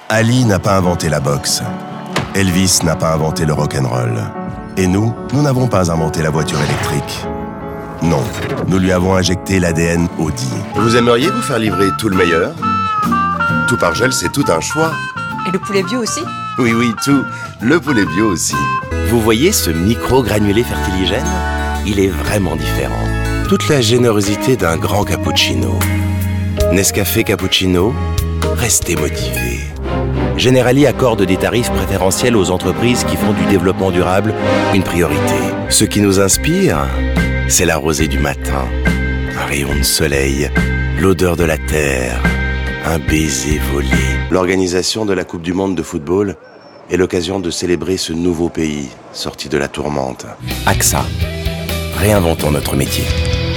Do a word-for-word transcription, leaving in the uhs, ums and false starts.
Ali n'a pas inventé la boxe. Elvis n'a pas inventé le rock'n'roll. Et nous, nous n'avons pas inventé la voiture électrique. Non, nous lui avons injecté l'A D N Audi. Vous aimeriez vous faire livrer tout le meilleur? Tout par gel, c'est tout un choix. Et le poulet bio aussi? Oui, oui, tout. Le poulet bio aussi. Vous voyez ce micro-granulé fertiligène? Il est vraiment différent. Toute la générosité d'un grand cappuccino. Nescafé Cappuccino, restez motivés. Generali accorde des tarifs préférentiels aux entreprises qui font du développement durable une priorité. Ce qui nous inspire, c'est la rosée du matin, un rayon de soleil, l'odeur de la terre, un baiser volé. L'organisation de la Coupe du Monde de football est l'occasion de célébrer ce nouveau pays sorti de la tourmente. A X A, réinventons notre métier.